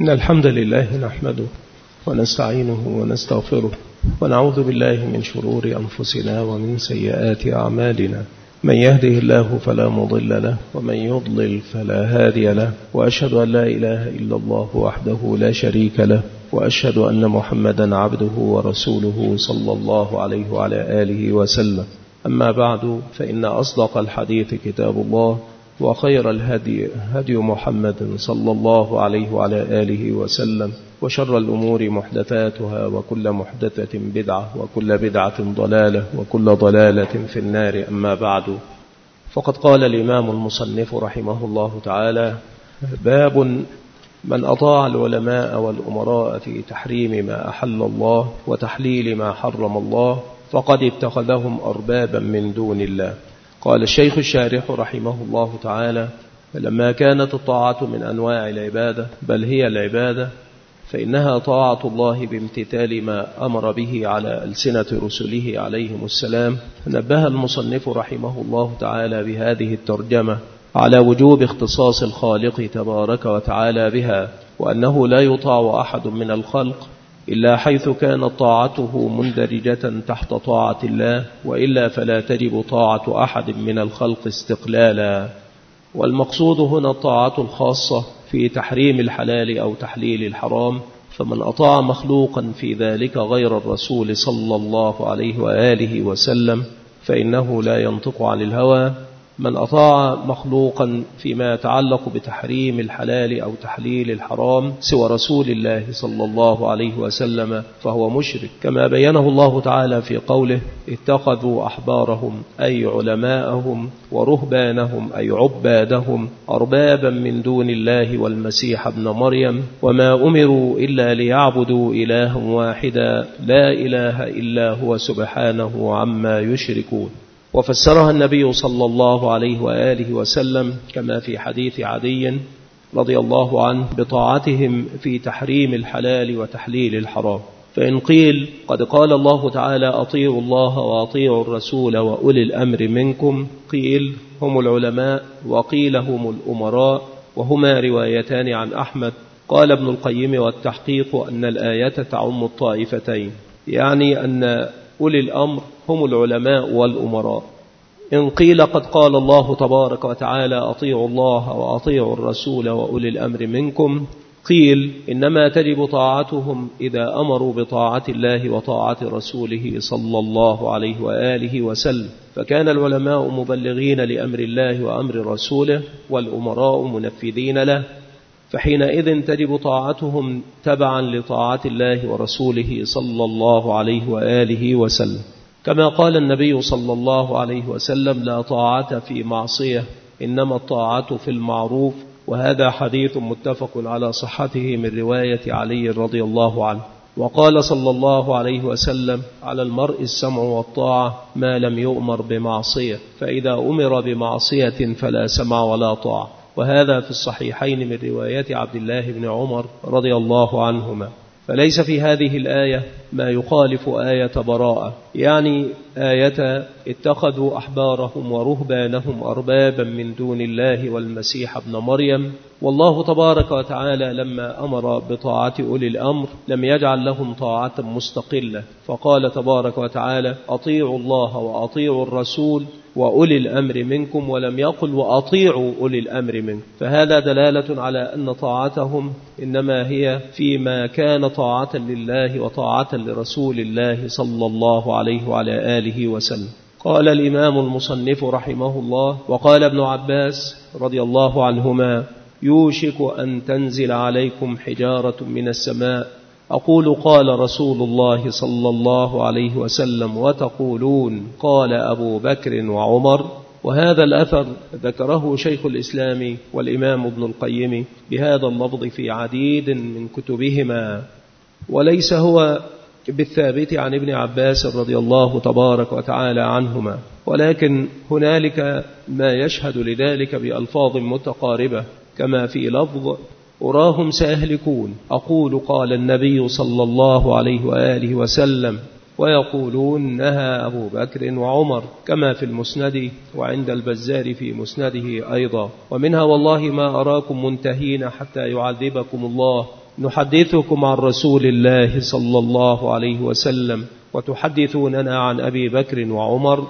إن الحمد لله نحمده ونستعينه ونستغفره ونعوذ بالله من شرور أنفسنا ومن سيئات أعمالنا. من يهده الله فلا مضل له ومن يضلل فلا هادي له، وأشهد أن لا إله إلا الله وحده لا شريك له، وأشهد أن محمدا عبده ورسوله صلى الله عليه وعلى آله وسلم. أما بعد، فإن أصدق الحديث كتاب الله، وخير الهدي هدي محمد صلى الله عليه وعلى آله وسلم، وشر الأمور محدثاتها، وكل محدثة بدعة، وكل بدعة ضلالة، وكل ضلالة في النار. أما بعد، فقد قال الإمام المصنف رحمه الله تعالى: باب من أطاع العلماء والأمراء في تحريم ما أحل الله وتحليل ما حرم الله فقد اتخذهم أربابا من دون الله. قال الشيخ الشارح رحمه الله تعالى: فلما كانت الطاعة من أنواع العبادة بل هي العبادة، فإنها طاعة الله بامتثال ما أمر به على ألسنة رسله عليهم السلام. نبه المصنف رحمه الله تعالى بهذه الترجمة على وجوب اختصاص الخالق تبارك وتعالى بها، وأنه لا يطاع أحد من الخلق إلا حيث كانت طاعته مندرجة تحت طاعة الله، وإلا فلا تجب طاعة أحد من الخلق استقلالا. والمقصود هنا الطاعة الخاصة في تحريم الحلال أو تحليل الحرام، فمن أطاع مخلوقا في ذلك غير الرسول صلى الله عليه وآله وسلم فإنه لا ينطق عن الهوى. من أطاع مخلوقا فيما يتعلق بتحريم الحلال أو تحليل الحرام سوى رسول الله صلى الله عليه وسلم فهو مشرك، كما بينه الله تعالى في قوله: اتخذوا أحبارهم أي علماءهم ورهبانهم أي عبادهم أربابا من دون الله والمسيح ابن مريم وما أمروا إلا ليعبدوا إلها واحدا لا إله إلا هو سبحانه عما يشركون. وفسرها النبي صلى الله عليه وآله وسلم كما في حديث عدي رضي الله عنه بطاعتهم في تحريم الحلال وتحليل الحرام. فإن قيل: قد قال الله تعالى: أطيعوا الله وأطيعوا الرسول وأولي الأمر منكم، قيل: هم العلماء، وقيل: هم الأمراء، وهما روايتان عن أحمد. قال ابن القيم: والتحقيق أن الآية تعم الطائفتين، يعني أن أولي الأمر هم العلماء والأمراء. إن قيل: قد قال الله تبارك وتعالى: أطيعوا الله وأطيعوا الرسول وأولي الأمر منكم، قيل: إنما تجب طاعتهم إذا أمروا بطاعة الله وطاعة رسوله صلى الله عليه وآله وسلم، فكان العلماء مبلغين لأمر الله وأمر رسوله، والأمراء منفذين له، فحينئذ تجب طاعتهم تبعا لطاعة الله ورسوله صلى الله عليه وآله وسلم. كما قال النبي صلى الله عليه وسلم: لا طاعة في معصية، إنما الطاعة في المعروف. وهذا حديث متفق على صحته من رواية علي رضي الله عنه. وقال صلى الله عليه وسلم: على المرء السمع والطاعة ما لم يؤمر بمعصية، فإذا أمر بمعصية فلا سمع ولا طاعة. وهذا في الصحيحين من رواية عبد الله بن عمر رضي الله عنهما. فليس في هذه الآية ما يخالف آية براءة، يعني آية اتخذوا أحبارهم ورهبانهم أربابا من دون الله والمسيح ابن مريم. والله تبارك وتعالى لما أمر بطاعة أولي الأمر لم يجعل لهم طاعة مستقلة، فقال تبارك وتعالى: أطيعوا الله وأطيعوا الرسول وأولي الأمر منكم، ولم يقل وأطيعوا أولي الأمر منكم. فهذا دلالة على أن طاعتهم إنما هي فيما كان طاعة لله وطاعة لرسول الله صلى الله عليه وعلى آله وسلم. قال الإمام المصنف رحمه الله: وقال ابن عباس رضي الله عنهما: يوشك أن تنزل عليكم حجارة من السماء، أقول قال رسول الله صلى الله عليه وسلم وتقولون قال أبو بكر وعمر. وهذا الأثر ذكره شيخ الإسلام والإمام ابن القيم بهذا اللفظ في عديد من كتبهما، وليس هو بالثابت عن ابن عباس رضي الله تبارك وتعالى عنهما، ولكن هنالك ما يشهد لذلك بألفاظ متقاربة، كما في لفظ: أراهم سيهلكون، أقول قال النبي صلى الله عليه وآله وسلم، ويقولون نهى أبو بكر وعمر، كما في المسند وعند البزار في مسنده أيضا. ومنها: والله ما أراكم منتهين حتى يعذبكم الله، نحدثكم عن رسول الله صلى الله عليه وسلم وتحدثوننا عن أبي بكر وعمر.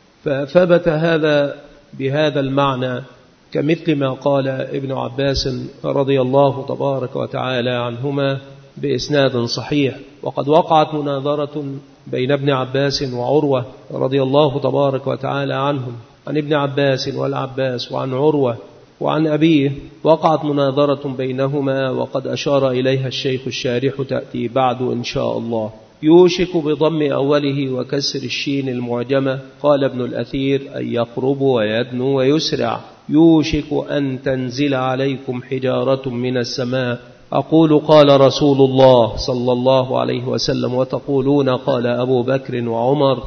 فثبت هذا بهذا المعنى كمثل ما قال ابن عباس رضي الله تبارك وتعالى عنهما بإسناد صحيح. وقد وقعت مناظرة بين ابن عباس وعروة رضي الله تبارك وتعالى عنهم، عن ابن عباس والعباس وعن عروة وعن أبيه، وقعت مناظرة بينهما وقد أشار إليها الشيخ الشارح تأتي بعد إن شاء الله. يوشك بضم أوله وكسر الشين المعجمة. قال ابن الأثير أن يقرب ويدنو ويسرع. يوشك أن تنزل عليكم حجارة من السماء. أقول قال رسول الله صلى الله عليه وسلم وتقولون قال أبو بكر وعمر.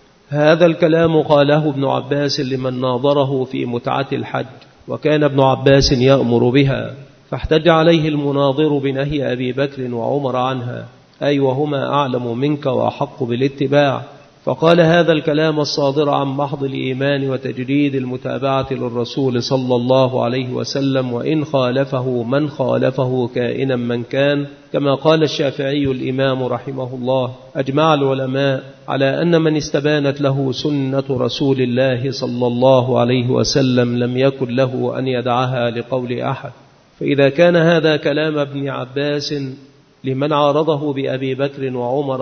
هذا الكلام قاله ابن عباس لمن ناظره في متعة الحج، وكان ابن عباس يأمر بها، فاحتج عليه المناظر بنهي أبي بكر وعمر عنها، أي وهما أعلم منك وأحق بالاتباع. فقال هذا الكلام الصادر عن محض الإيمان وتجريد المتابعة للرسول صلى الله عليه وسلم، وإن خالفه من خالفه كائنا من كان، كما قال الشافعي الإمام رحمه الله: أجمع العلماء على أن من استبانت له سنة رسول الله صلى الله عليه وسلم لم يكن له أن يدعها لقول أحد. فإذا كان هذا كلام ابن عباس لمن عارضه بأبي بكر وعمر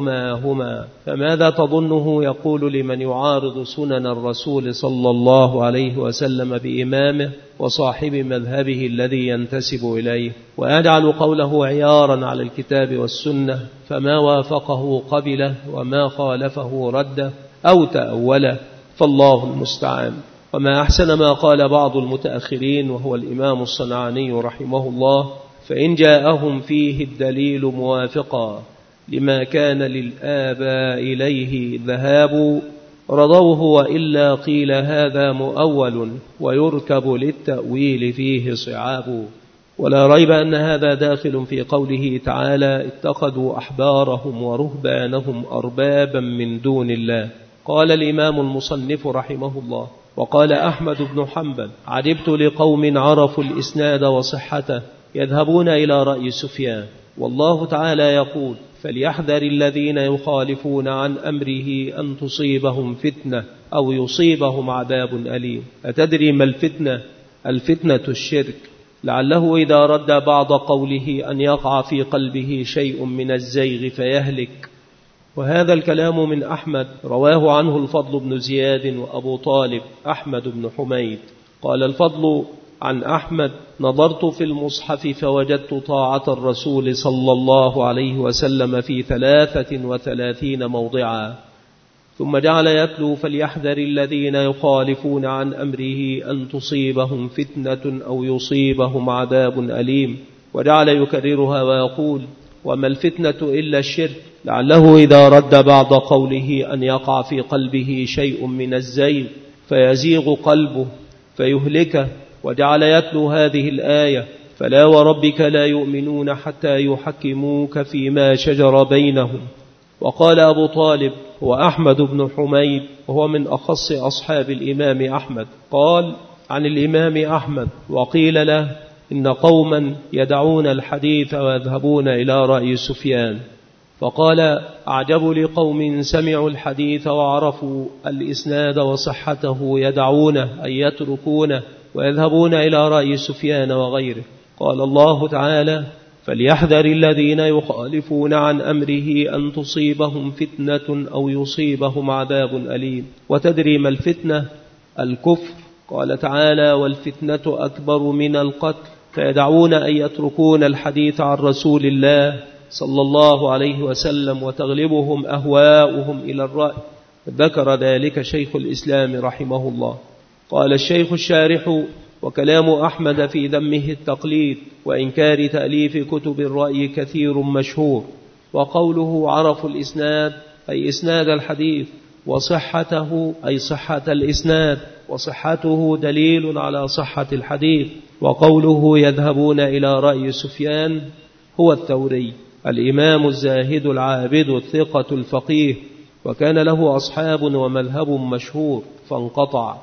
وهما فماذا تظنه يقول لمن يعارض سنن الرسول صلى الله عليه وسلم بإمامه وصاحب مذهبه الذي ينتسب إليه، ويجعل قوله عيارا على الكتاب والسنة، فما وافقه قبله وما خالفه رده أو تأوله، فالله المستعان. وما أحسن ما قال بعض المتأخرين وهو الإمام الصنعاني رحمه الله: فإن جاءهم فيه الدليل موافقا لما كان للآباء إليه ذهاب رضوه، وإلا قيل هذا مؤول ويركب للتأويل فيه صعاب. ولا ريب أن هذا داخل في قوله تعالى: اتخذوا أحبارهم ورهبانهم أربابا من دون الله. قال الإمام المصنف رحمه الله: وقال أحمد بن حنبل: عجبت لقوم عرفوا الإسناد وصحته يذهبون إلى رأي سفيان، والله تعالى يقول: فليحذر الذين يخالفون عن أمره أن تصيبهم فتنة أو يصيبهم عذاب أليم. أتدري ما الفتنة؟ الفتنة الشرك، لعله إذا رد بعض قوله أن يقع في قلبه شيء من الزيغ فيهلك. وهذا الكلام من أحمد رواه عنه الفضل بن زياد وأبو طالب أحمد بن حميد. قال الفضل عن أحمد: نظرت في المصحف فوجدت طاعة الرسول صلى الله عليه وسلم في 33 موضعا، ثم جعل يتلو: فليحذر الذين يخالفون عن أمره أن تصيبهم فتنة أو يصيبهم عذاب أليم، وجعل يكررها ويقول: وما الفتنة إلا الشرك، لعله إذا رد بعض قوله أن يقع في قلبه شيء من الزيغ فيزيغ قلبه فيهلكه، وجعل يتلو هذه الآية: فلا وربك لا يؤمنون حتى يحكموك فيما شجر بينهم. وقال أبو طالب هو أحمد بن حميد، وهو من أخص أصحاب الإمام أحمد، قال عن الإمام أحمد: وقيل له: إن قوما يدعون الحديث ويذهبون إلى رأي سفيان. فقال: أعجب لقوم سمعوا الحديث وعرفوا الإسناد وصحته يدعونه أي يتركونه ويذهبون إلى رأي سفيان وغيره. قال الله تعالى: فليحذر الذين يخالفون عن أمره أن تصيبهم فتنة أو يصيبهم عذاب أليم. وتدري ما الفتنة؟ الكفر. قال تعالى: والفتنة أكبر من القتل، فيدعون أن يتركون الحديث عن رسول الله صلى الله عليه وسلم وتغلبهم أهواؤهم إلى الرأي. ذكر ذلك شيخ الإسلام رحمه الله. قال الشيخ الشارح: وكلام أحمد في ذمه التقليد وإنكار تأليف كتب الرأي كثير مشهور. وقوله عرفوا الإسناد أي إسناد الحديث، وصحته أي صحة الإسناد، وصحته دليل على صحة الحديث. وقوله يذهبون إلى رأي سفيان هو الثوري الإمام الزاهد العابد الثقة الفقيه، وكان له أصحاب ومذهب مشهور فانقطع.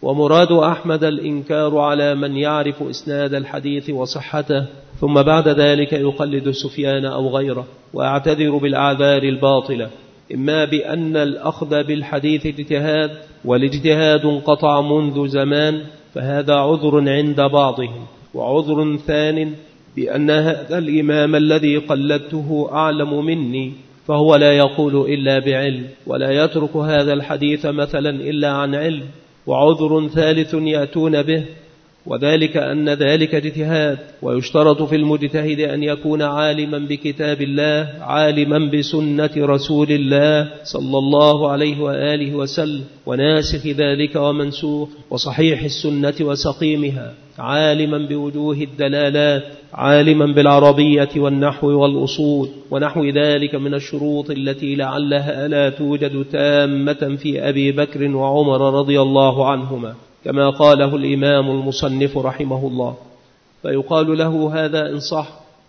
ومراد أحمد الإنكار على من يعرف إسناد الحديث وصحته ثم بعد ذلك يقلد سفيان أو غيره، ويعتذر بالأعذار الباطلة، إما بأن الأخذ بالحديث اجتهاد، والاجتهاد انقطع منذ زمان فهذا عذر عند بعضهم، وعذر ثان بأن هذا الإمام الذي قلدته أعلم مني فهو لا يقول إلا بعلم ولا يترك هذا الحديث مثلا إلا عن علم، وعذر ثالث يأتون به وذلك أن ذلك اجتهاد، ويشترط في المجتهد أن يكون عالما بكتاب الله عالما بسنة رسول الله صلى الله عليه وآله وسلم وناسخ ذلك ومنسوخ وصحيح السنة وسقيمها، عالما بوجوه الدلالات، عالما بالعربية والنحو والأصول ونحو ذلك من الشروط التي لعلها لا توجد تامة في أبي بكر وعمر رضي الله عنهما كما قاله الإمام المصنف رحمه الله. فيقال له هذا إن صح،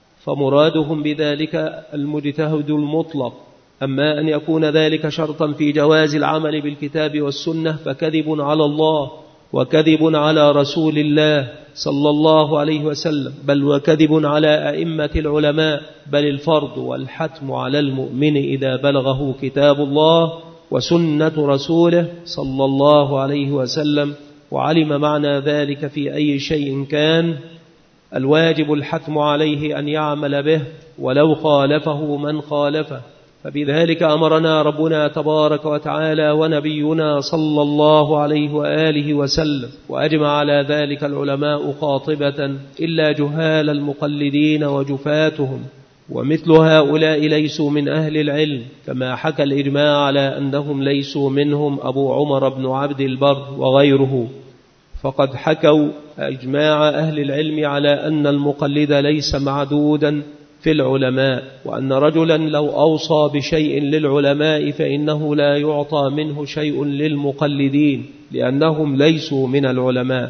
فمرادهم بذلك المجتهد المطلق. أما أن يكون ذلك شرطا في جواز العمل بالكتاب والسنة فكذب على الله وكذب على رسول الله صلى الله عليه وسلم، بل وكذب على أئمة العلماء، بل الفرض والحتم على المؤمن إذا بلغه كتاب الله وسنة رسوله صلى الله عليه وسلم وعلم معنى ذلك في أي شيء كان، الواجب الحتم عليه أن يعمل به ولو خالفه من خالفه. فبذلك أمرنا ربنا تبارك وتعالى ونبينا صلى الله عليه وآله وسلم، وأجمع على ذلك العلماء قاطبة إلا جهال المقلدين وجفاتهم، ومثل هؤلاء ليسوا من أهل العلم، كما حكى الإجماع على أنهم ليسوا منهم أبو عمر بن عبد البر وغيره. فقد حكوا إجماع أهل العلم على أن المقلد ليس معدودا في العلماء، وأن رجلا لو أوصى بشيء للعلماء فإنه لا يعطى منه شيء للمقلدين لأنهم ليسوا من العلماء.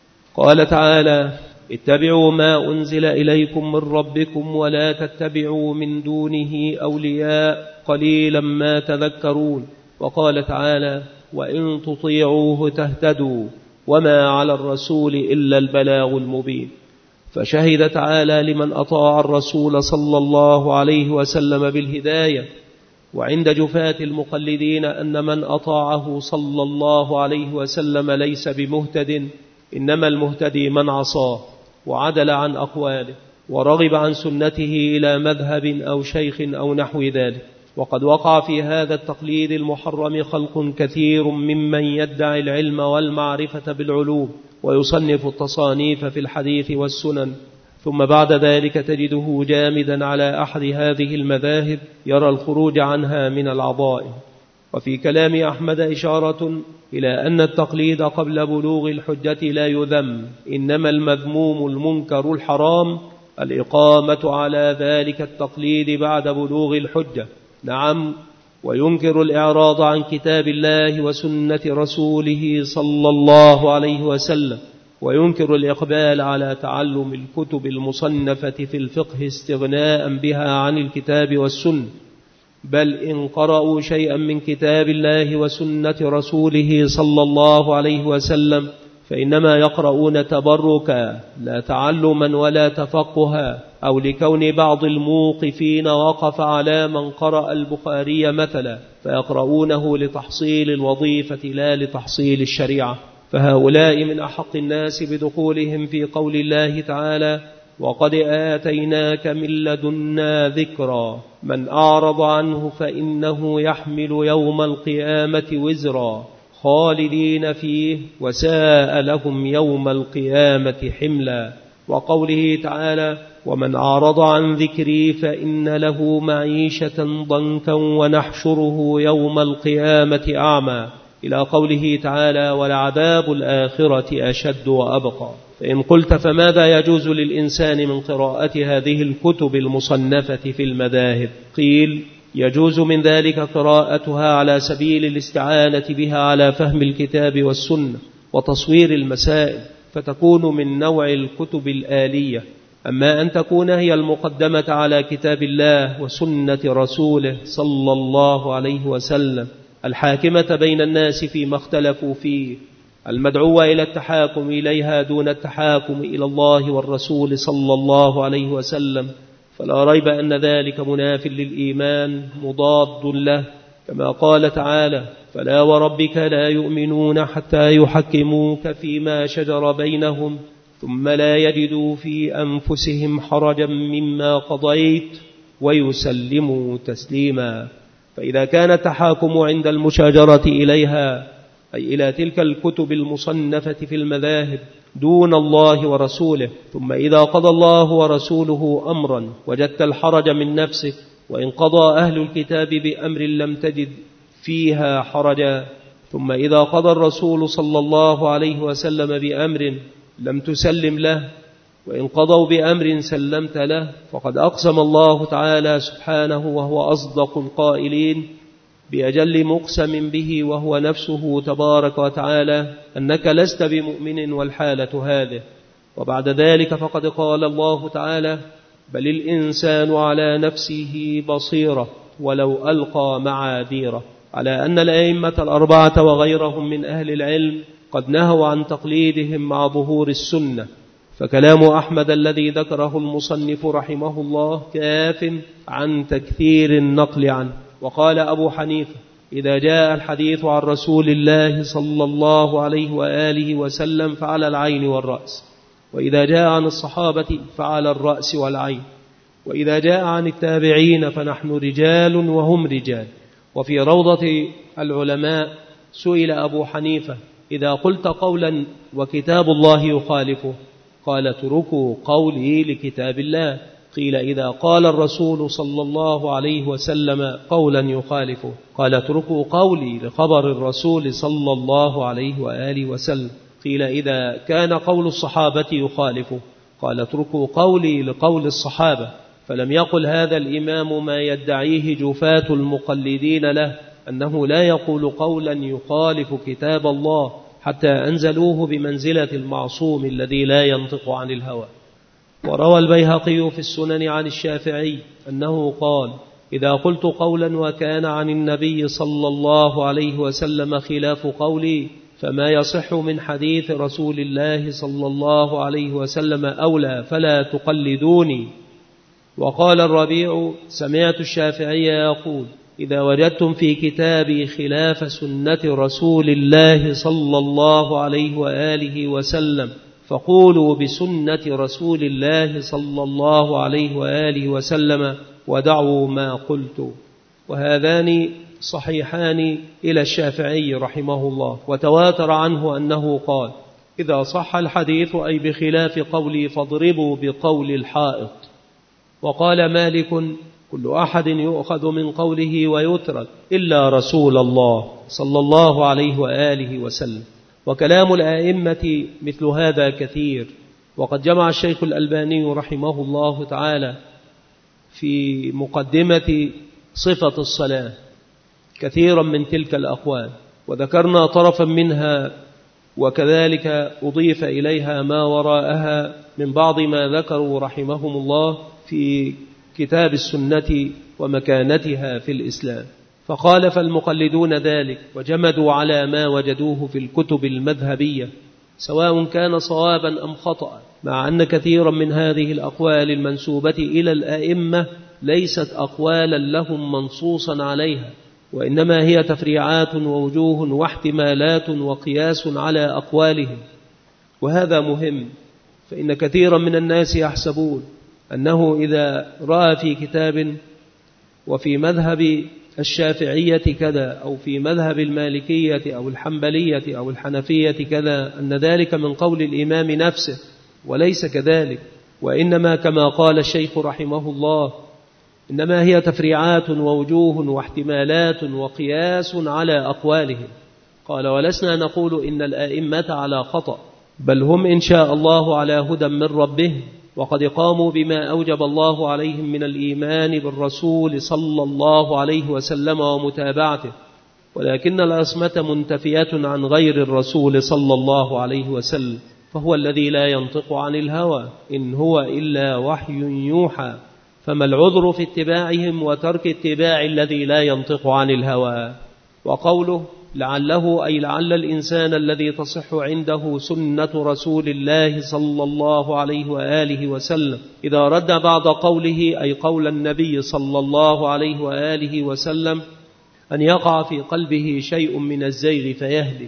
قال تعالى: اتبعوا ما أنزل إليكم من ربكم ولا تتبعوا من دونه أولياء قليلا ما تذكرون. وقال تعالى: وإن تطيعوه تهتدوا وما على الرسول إلا البلاغ المبين. فشهد تعالى لمن أطاع الرسول صلى الله عليه وسلم بالهداية، وعند جفاة المقلدين أن من أطاعه صلى الله عليه وسلم ليس بمهتد، إنما المهتدي من عصاه وعدل عن أقواله ورغب عن سنته إلى مذهب أو شيخ أو نحو ذلك. وقد وقع في هذا التقليد المحرم خلق كثير ممن يدعي العلم والمعرفة بالعلوم ويصنف التصانيف في الحديث والسنن، ثم بعد ذلك تجده جامدا على أحد هذه المذاهب يرى الخروج عنها من العظائم. وفي كلام أحمد إشارة إلى أن التقليد قبل بلوغ الحجة لا يذم، إنما المذموم المنكر الحرام الإقامة على ذلك التقليد بعد بلوغ الحجة. نعم، وينكر الإعراض عن كتاب الله وسنة رسوله صلى الله عليه وسلم، وينكر الإقبال على تعلم الكتب المصنفة في الفقه استغناء بها عن الكتاب والسنة، بل إن قرأوا شيئا من كتاب الله وسنة رسوله صلى الله عليه وسلم فإنما يقرؤون تبركا لا تعلما ولا تفقها، أو لكون بعض الموقفين وقف على من قرأ البخاري مثلا فيقرؤونه لتحصيل الوظيفة لا لتحصيل الشريعة. فهؤلاء من أحق الناس بدخولهم في قول الله تعالى: وقد آتيناك من لدنا ذكرا من أعرض عنه فإنه يحمل يوم القيامة وزرا خالدين فيه وساء لهم يوم القيامة حملا. وقوله تعالى: ومن أعرض عن ذكري فإن له معيشة ضنكا ونحشره يوم القيامة أعمى، إلى قوله تعالى: ولعذاب الآخرة أشد وأبقى. فإن قلت فماذا يجوز للإنسان من قراءة هذه الكتب المصنفة في المذاهب؟ قيل: يجوز من ذلك قراءتها على سبيل الاستعانة بها على فهم الكتاب والسنة وتصوير المسائل، فتكون من نوع الكتب الآلية. أما أن تكون هي المقدمة على كتاب الله وسنة رسوله صلى الله عليه وسلم الحاكمة بين الناس فيما اختلفوا فيه، المدعو إلى التحاكم إليها دون التحاكم إلى الله والرسول صلى الله عليه وسلم، فلا ريب أن ذلك مناف للإيمان مضاد له، كما قال تعالى: فلا وربك لا يؤمنون حتى يحكموك فيما شجر بينهم ثم لا يجدوا في أنفسهم حرجا مما قضيت ويسلموا تسليما. فإذا كان التحاكم عند المشاجرة إليها أي إلى تلك الكتب المصنفة في المذاهب دون الله ورسوله، ثم إذا قضى الله ورسوله أمرا وجدت الحرج من نفسك، وإن قضى أهل الكتاب بأمر لم تجد فيها حرجا، ثم إذا قضى الرسول صلى الله عليه وسلم بأمر لم تسلم له، وإن قضوا بأمر سلمت له، فقد أقسم الله تعالى سبحانه وهو أصدق القائلين بأجل مقسم به وهو نفسه تبارك وتعالى أنك لست بمؤمن والحالة هذه. وبعد ذلك فقد قال الله تعالى: بل الإنسان على نفسه بصيرة ولو ألقى معاذيره، على أن الأئمة الأربعة وغيرهم من أهل العلم قد نهوا عن تقليدهم مع ظهور السنة. فكلام أحمد الذي ذكره المصنف رحمه الله كاف عن تكثير النقل عنه. وقال أبو حنيفة: إذا جاء الحديث عن رسول الله صلى الله عليه وآله وسلم فعلى العين والرأس، وإذا جاء عن الصحابة فعلى الرأس والعين، وإذا جاء عن التابعين فنحن رجال وهم رجال. وفي روضة العلماء سئل أبو حنيفة: إذا قلت قولا وكتاب الله يخالفه، قال: اتركوا قولي لكتاب الله. قيل: إذا قال الرسول صلى الله عليه وسلم قولا يخالفه، قال: اتركوا قولي لخبر الرسول صلى الله عليه وآله وسلم. قيل: إذا كان قول الصحابة يخالفه، قال: اتركوا قولي لقول الصحابة. فلم يقل هذا الإمام ما يدعيه جفاة المقلدين له، أنه لا يقول قولا يخالف كتاب الله، حتى أنزلوه بمنزلة المعصوم الذي لا ينطق عن الهوى. وروى البيهقي في السنن عن الشافعي أنه قال: إذا قلت قولا وكان عن النبي صلى الله عليه وسلم خلاف قولي، فما يصح من حديث رسول الله صلى الله عليه وسلم أولى، فلا تقلدوني. وقال الربيع: سمعت الشافعي يقول: إذا وجدتم في كتابي خلاف سنة رسول الله صلى الله عليه وآله وسلم فقولوا بسنة رسول الله صلى الله عليه وآله وسلم ودعوا ما قلت. وهذان صحيحان إلى الشافعي رحمه الله، وتواتر عنه أنه قال: إذا صح الحديث أي بخلاف قولي فاضربوا بقول الحائط. وقال مالك: كل أحد يؤخذ من قوله ويترك إلا رسول الله صلى الله عليه وآله وسلم. وكلام الآئمة مثل هذا كثير، وقد جمع الشيخ الألباني رحمه الله تعالى في مقدمة صفة الصلاة كثيرا من تلك الأقوال، وذكرنا طرفا منها، وكذلك أضيف إليها ما وراءها من بعض ما ذكروا رحمهم الله في كتاب السنة ومكانتها في الإسلام. فخالف المقلدون ذلك وجمدوا على ما وجدوه في الكتب المذهبية، سواء كان صوابا أم خطأ، مع أن كثيرا من هذه الأقوال المنسوبة إلى الأئمة ليست أقوالا لهم منصوصا عليها، وإنما هي تفريعات ووجوه واحتمالات وقياس على أقوالهم. وهذا مهم، فإن كثيرا من الناس يحسبون أنه إذا رأى في كتاب وفي مذهب الشافعية كذا، أو في مذهب المالكية أو الحنبلية أو الحنفية كذا، أن ذلك من قول الإمام نفسه، وليس كذلك، وإنما كما قال الشيخ رحمه الله: إنما هي تفريعات ووجوه واحتمالات وقياس على أقوالهم. قال: ولسنا نقول إن الآئمة على خطأ، بل هم إن شاء الله على هدى من ربهم، وقد قاموا بما أوجب الله عليهم من الإيمان بالرسول صلى الله عليه وسلم ومتابعته، ولكن العصمة منتفية عن غير الرسول صلى الله عليه وسلم، فهو الذي لا ينطق عن الهوى، إن هو إلا وحي يوحى. فما العذر في اتباعهم وترك اتباع الذي لا ينطق عن الهوى؟ وقوله: لعله أي لعل الإنسان الذي تصح عنده سنة رسول الله صلى الله عليه وآله وسلم إذا رد بعض قوله أي قول النبي صلى الله عليه وآله وسلم أن يقع في قلبه شيء من الزيغ فيهلك.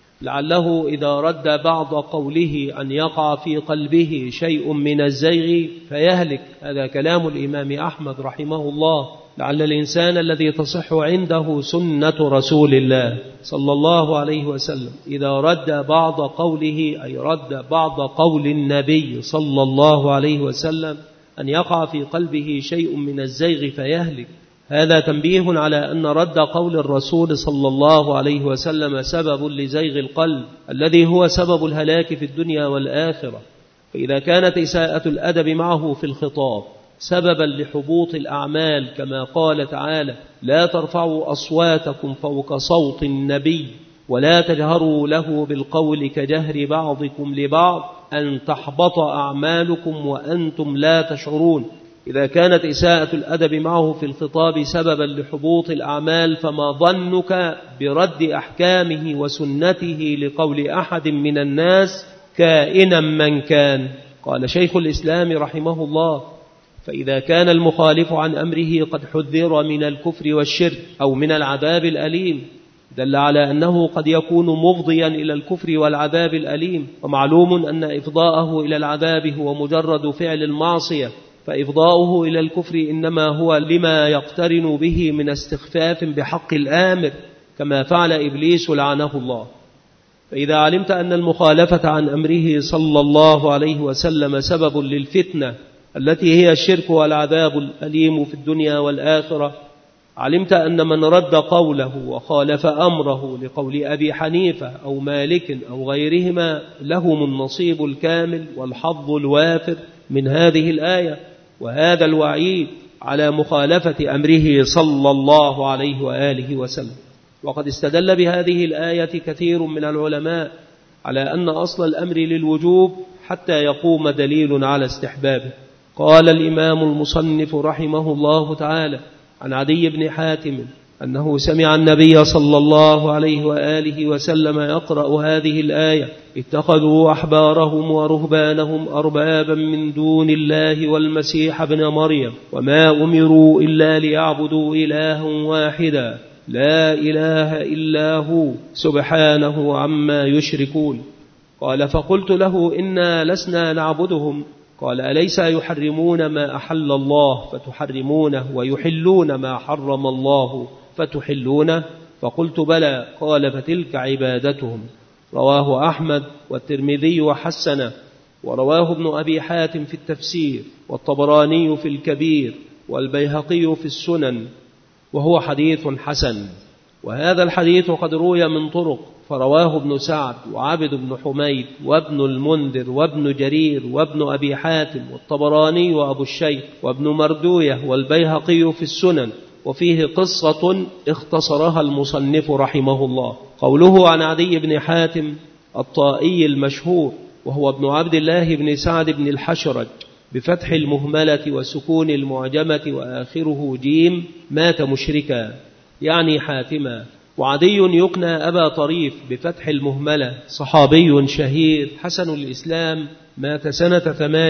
لعله إذا رد بعض قوله أن يقع في قلبه شيء من الزيغ فيهلك. هذا كلام الإمام أحمد رحمه الله. لعل الإنسان الذي تصح عنده سنة رسول الله صلى الله عليه وسلم إذا رد بعض قوله أي رد بعض قول النبي صلى الله عليه وسلم أن يقع في قلبه شيء من الزيغ فيهلك. هذا تنبيه على أن رد قول الرسول صلى الله عليه وسلم سبب لزيغ القلب الذي هو سبب الهلاك في الدنيا والآخرة. فإذا كانت إساءة الأدب معه في الخطاب سببا لحبوط الأعمال كما قال تعالى لا ترفعوا أصواتكم فوق صوت النبي ولا تجهروا له بالقول كجهر بعضكم لبعض أن تحبط أعمالكم وأنتم لا تشعرون. إذا كانت إساءة الأدب معه في الخطاب سببا لحبوط الأعمال فما ظنك برد أحكامه وسنته لقول أحد من الناس كائنا من كان. قال شيخ الإسلام رحمه الله فإذا كان المخالف عن أمره قد حذر من الكفر والشرك أو من العذاب الأليم دل على أنه قد يكون مفضيا إلى الكفر والعذاب الأليم. ومعلوم أن إفضاءه إلى العذاب هو مجرد فعل المعصية، فإفضاؤه إلى الكفر إنما هو لما يقترن به من استخفاف بحق الآمر كما فعل إبليس لعنه الله. فإذا علمت أن المخالفة عن أمره صلى الله عليه وسلم سبب للفتنة التي هي الشرك والعذاب الأليم في الدنيا والآخرة، علمت أن من رد قوله وخالف أمره لقول أبي حنيفة أو مالك أو غيرهما لهم النصيب الكامل والحظ الوافر من هذه الآية وهذا الوعيد على مخالفة أمره صلى الله عليه وآله وسلم. وقد استدل بهذه الآية كثير من العلماء على أن أصل الأمر للوجوب حتى يقوم دليل على استحبابه. قال الإمام المصنف رحمه الله تعالى عن عدي بن حاتم أنه سمع النبي صلى الله عليه وآله وسلم يقرأ هذه الآية اتخذوا أحبارهم ورهبانهم أربابا من دون الله والمسيح ابن مريم وما أمروا إلا ليعبدوا إلها واحدا لا إله إلا هو سبحانه عما يشركون. قال فقلت له إنا لسنا نعبدهم. قال أليس يحرمون ما أحل الله فتحرمونه ويحلون ما حرم الله فتحلونه؟ فقلت بلى. قال فتلك عبادتهم. رواه أحمد والترمذي وحسنه، ورواه ابن أبي حاتم في التفسير والطبراني في الكبير والبيهقي في السنن وهو حديث حسن. وهذا الحديث قد روي من طرق فرواه ابن سعد وعبد بن حميد وابن المنذر وابن جرير وابن أبي حاتم والطبراني وأبو الشيخ وابن مردوية والبيهقي في السنن. وفيه قصة اختصرها المصنف رحمه الله. قوله عن عدي بن حاتم الطائي المشهور وهو ابن عبد الله بن سعد بن الحشرج بفتح المهملة وسكون المعجمة وآخره جيم مات مشركا يعني حاتما. وعدي يقنى أبا طريف بفتح المهملة صحابي شهير حسن الإسلام مات سنة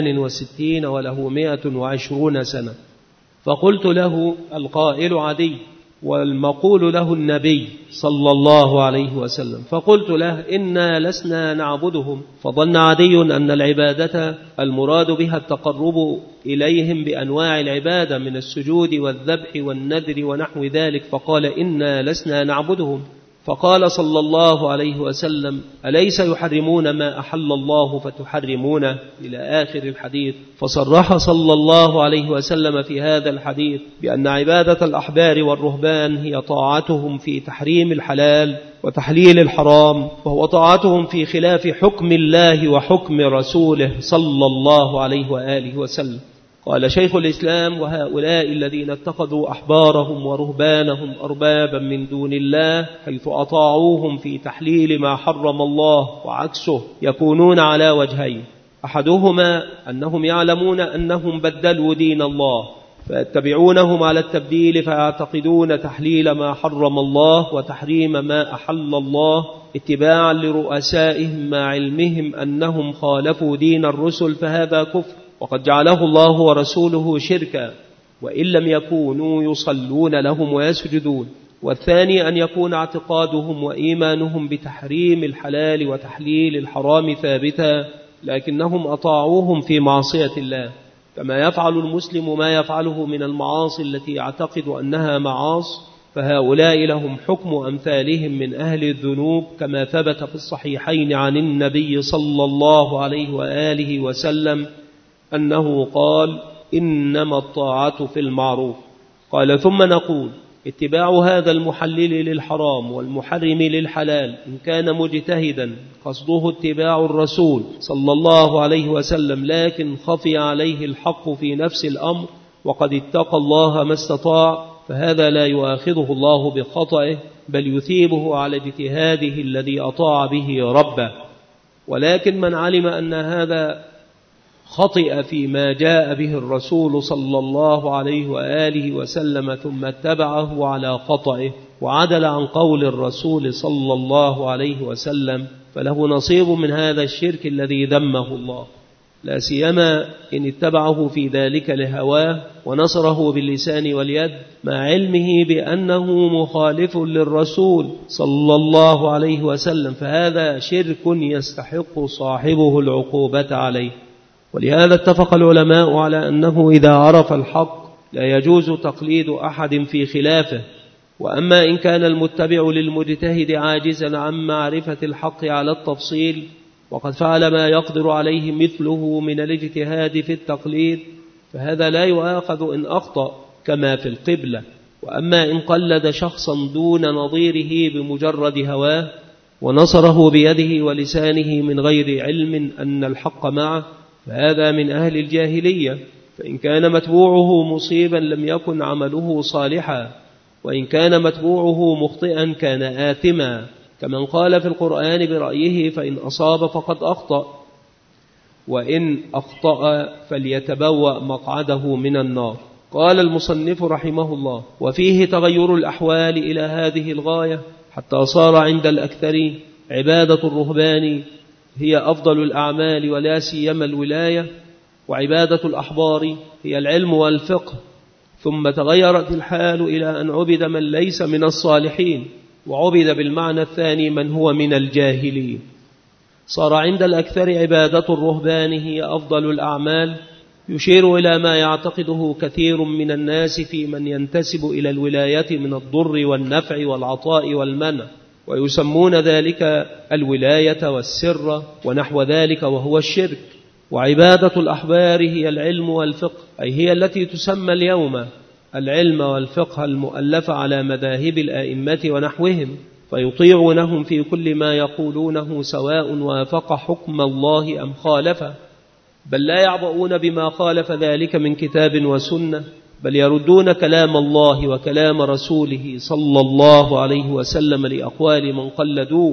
68 وله 120 سنة. فقلت له القائل عدي والمقول له النبي صلى الله عليه وسلم. فقلت له إنا لسنا نعبدهم. فظن عدي أن العبادة المراد بها التقرب إليهم بأنواع العبادة من السجود والذبح والنذر ونحو ذلك فقال إنا لسنا نعبدهم. فقال صلى الله عليه وسلم أليس يحرمون ما أحل الله فتحرمونه إلى آخر الحديث. فصرح صلى الله عليه وسلم في هذا الحديث بأن عبادة الأحبار والرهبان هي طاعتهم في تحريم الحلال وتحليل الحرام، وهو طاعتهم في خلاف حكم الله وحكم رسوله صلى الله عليه وآله وسلم. قال شيخ الإسلام وهؤلاء الذين اتخذوا أحبارهم ورهبانهم أربابا من دون الله حيث أطاعوهم في تحليل ما حرم الله وعكسه يكونون على وجهين. أحدهما أنهم يعلمون أنهم بدلوا دين الله فيتبعونهم على التبديل فيعتقدون تحليل ما حرم الله وتحريم ما أحل الله اتباعا لرؤسائهم مع علمهم أنهم خالفوا دين الرسل، فهذا كفر وقد جعله الله ورسوله شركا، وإن لم يكونوا يصلون لهم ويسجدون. والثاني أن يكون اعتقادهم وإيمانهم بتحريم الحلال وتحليل الحرام ثابتا، لكنهم أطاعوهم في معصية الله، كما يفعل المسلم ما يفعله من المعاصي التي يعتقد أنها معاصي، فهؤلاء لهم حكم أمثالهم من أهل الذنوب، كما ثبت في الصحيحين عن النبي صلى الله عليه وآله وسلم أنه قال: إنما الطاعة في المعروف. قال: ثم نقول: اتباع هذا المحلل للحرام والمحرم للحلال إن كان مجتهدا قصده اتباع الرسول صلى الله عليه وسلم، لكن خفي عليه الحق في نفس الأمر وقد اتقى الله ما استطاع، فهذا لا يؤاخذه الله بخطئه، بل يثيبه على اجتهاده الذي أطاع به ربه. ولكن من علم أن هذا خطئ فيما جاء به الرسول صلى الله عليه وآله وسلم ثم اتبعه على خطئه وعدل عن قول الرسول صلى الله عليه وسلم، فله نصيب من هذا الشرك الذي ذمه الله، لا سيما إن اتبعه في ذلك لهواه ونصره باللسان واليد مع علمه بأنه مخالف للرسول صلى الله عليه وسلم، فهذا شرك يستحق صاحبه العقوبة عليه. ولهذا اتفق العلماء على أنه إذا عرف الحق لا يجوز تقليد أحد في خلافه. وأما إن كان المتبع للمجتهد عاجزا عن معرفة الحق على التفصيل وقد فعل ما يقدر عليه مثله من الاجتهاد في التقليد، فهذا لا يؤاخذ إن أخطأ كما في القبلة. وأما إن قلد شخصا دون نظيره بمجرد هواه ونصره بيده ولسانه من غير علم أن الحق معه، فهذا من أهل الجاهلية، فإن كان متبوعه مصيبا لم يكن عمله صالحا، وإن كان متبوعه مخطئا كان آثما، كمن قال في القرآن برأيه: فإن أصاب فقد أخطأ، وإن أخطأ فليتبوأ مقعده من النار. قال المصنف رحمه الله: وفيه تغير الأحوال إلى هذه الغاية حتى صار عند الأكثر عبادة الرهبان هي أفضل الأعمال ولا سيما الولاية، وعبادة الأحبار هي العلم والفقه، ثم تغيرت الحال إلى أن عبد من ليس من الصالحين، وعبد بالمعنى الثاني من هو من الجاهلين. صار عند الأكثر عبادة الرهبان هي أفضل الأعمال، يشير إلى ما يعتقده كثير من الناس في من ينتسب إلى الولاية من الضر والنفع والعطاء والمنع، ويسمون ذلك الولاية والسر ونحو ذلك، وهو الشرك. وعبادة الأحبار هي العلم والفقه، أي هي التي تسمى اليوم العلم والفقه المؤلف على مذاهب الآئمة ونحوهم، فيطيعونهم في كل ما يقولونه سواء وافق حكم الله أم خالفه، بل لا يعبؤون بما خالف ذلك من كتاب وسنة، بل يردون كلام الله وكلام رسوله صلى الله عليه وسلم لأقوال من قلدوه،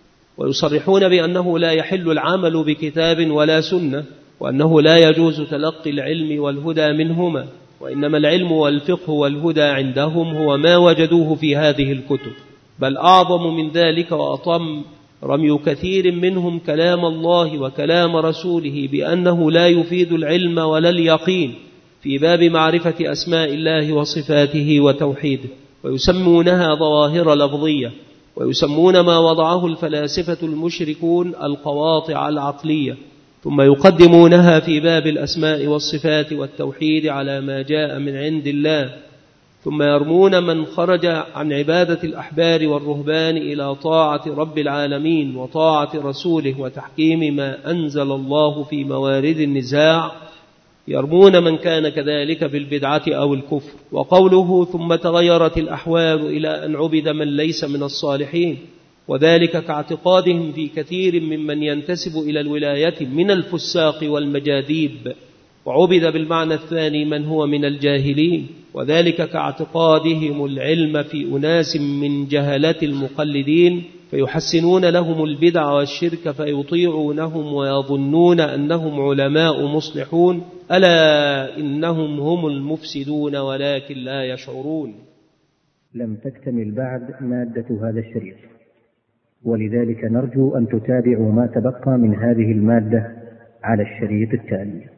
ويصرحون بأنه لا يحل العمل بكتاب ولا سنة، وأنه لا يجوز تلقي العلم والهدى منهما، وإنما العلم والفقه والهدى عندهم هو ما وجدوه في هذه الكتب. بل أعظم من ذلك وأطم رمي كثير منهم كلام الله وكلام رسوله بأنه لا يفيد العلم ولا اليقين في باب معرفة أسماء الله وصفاته وتوحيده، ويسمونها ظواهر لفظية، ويسمون ما وضعه الفلاسفة المشركون القواطع العقلية، ثم يقدمونها في باب الأسماء والصفات والتوحيد على ما جاء من عند الله، ثم يرمون من خرج عن عبادة الأحبار والرهبان إلى طاعة رب العالمين وطاعة رسوله وتحكيم ما أنزل الله في موارد النزاع، يرمون من كان كذلك بالبدعة أو الكفر. وقوله ثم تغيرت الأحوال إلى أن عبد من ليس من الصالحين، وذلك كاعتقادهم في كثير ممن ينتسب إلى الولاية من الفساق والمجاذيب، وعبد بالمعنى الثاني من هو من الجاهلين، وذلك كاعتقادهم العلم في أناس من جهلة المقلدين، فيحسنون لهم البدع والشرك فيطيعونهم ويظنون أنهم علماء مصلحون، ألا إنهم هم المفسدون ولكن لا يشعرون. لم تكتمل بعد مادة هذا الشريط، ولذلك نرجو أن تتابعوا ما تبقى من هذه المادة على الشريط التالي.